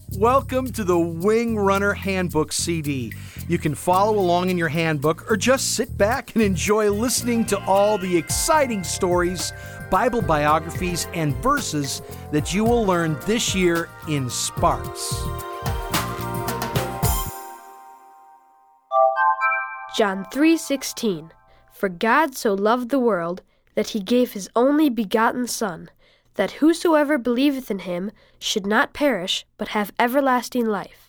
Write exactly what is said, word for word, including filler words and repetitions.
Welcome to the Wing Runner Handbook C D. You can follow along in your handbook or just sit back and enjoy listening to all the exciting stories, Bible biographies, and verses that you will learn this year in Sparks. John three sixteen. For God so loved the world, that he gave his only begotten Son, that whosoever believeth in him should not perish, but have everlasting life.